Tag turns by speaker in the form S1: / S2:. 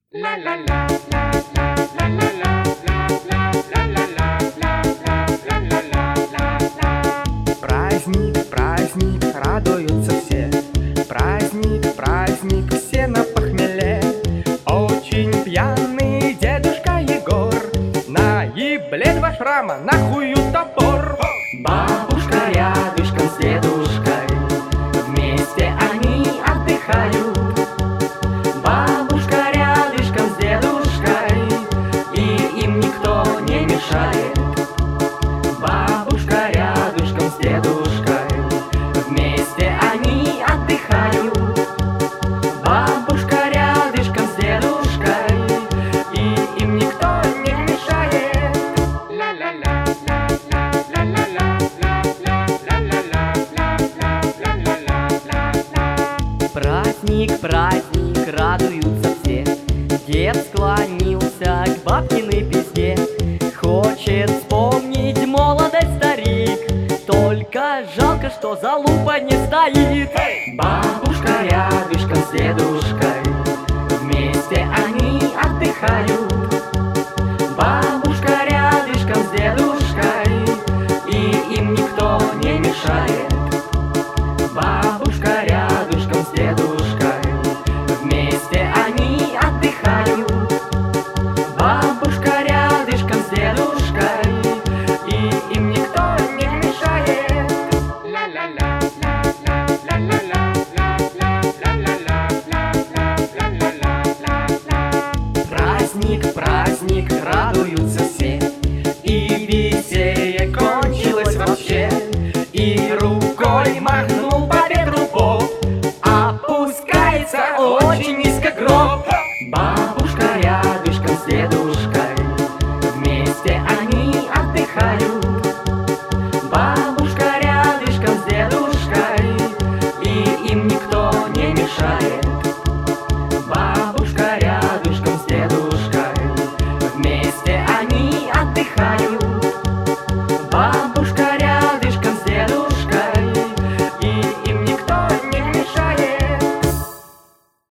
S1: Праздник, праздник, радуются все. Праздник, праздник, все на похмеле. Очень пьяный дедушка Егор, на ебле два шрама, на хую топор. Бабушка рядышком с дедушкой, вместе они отдыхают. Бабушка рядышком с дедушкой, и им никто не мешает. Бабушка рядышком с дедушкой, вместе они отдыхают. Бабушка рядышком с дедушкой, и им никто не мешает. Праздник, праздник, радуются все. Дед склонился к бабкиной песне. Хочет вспомнить молодость старик, только жалко, что залупа не стоит. Бабушка рядышком с дедушкой, вместе они отдыхают. Бабушка рядышком с дедушкой, и им никто не мешает. Бабушка рядышком с дедушкой, вместе они отдыхают. Бабушка рядышком с дедушкой, и им никто не мешает. Праздник, праздник, радуются все, и веселье кончилось вообще. И рукой махнул по ветру поп, опускается очень низко гроб. Бабушка рядышком с дедушкой, вместе они отдыхают. Бабушка рядышком с дедушкой, и им никто не мешает. Бабушка рядышком с дедушкой, вместе они отдыхают. Бабушка